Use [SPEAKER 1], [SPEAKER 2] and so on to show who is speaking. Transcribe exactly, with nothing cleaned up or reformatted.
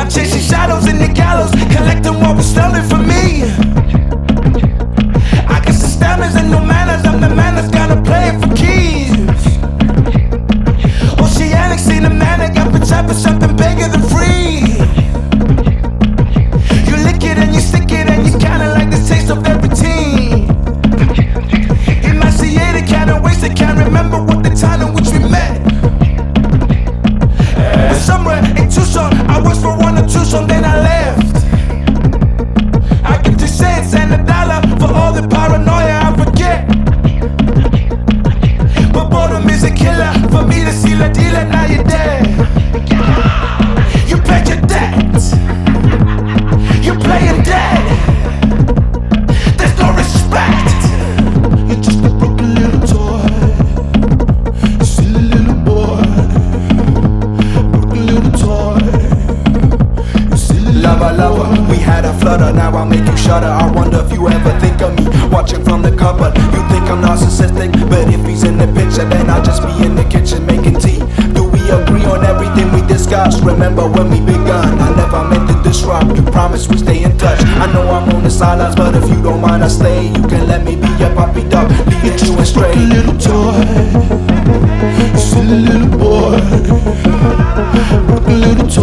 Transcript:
[SPEAKER 1] I'm chasing shadows in the gallows, collecting what was stolen from me. I got some stamina and no manners, I'm the man that's gotta play it for keys. Oceanic, seen a manic, I've been trapping something bigger than free. You lick it and you stick it and you kinda like the taste of everything. Emaciated, kinda wasted, can't remember what the time in which we met. But somewhere in Tucson, I was for one or two, so then I left. I give two cents and a dollar for all the paranoia I forget. But boredom is a killer, for me to see la dealer, now you're dead. You paid your debt, you're playing dead. There's no respect. You're just a broken little toy, you silly little boy. Broken little toy, you silly
[SPEAKER 2] Lover, lover, we had a flutter, now I'll make you shudder. I wonder if you ever think of me, watching from the cupboard. You think I'm narcissistic, but if he's in the picture, then I'll just be in the kitchen making tea. Do we agree on everything we discussed? Remember when we begun, I never meant to disrupt. You promised we stay in touch. I know I'm on the sidelines, but if you don't mind I stay. You can let me be your puppy dog, leading you astray.
[SPEAKER 1] broken little toy, you silly little boy. Broken little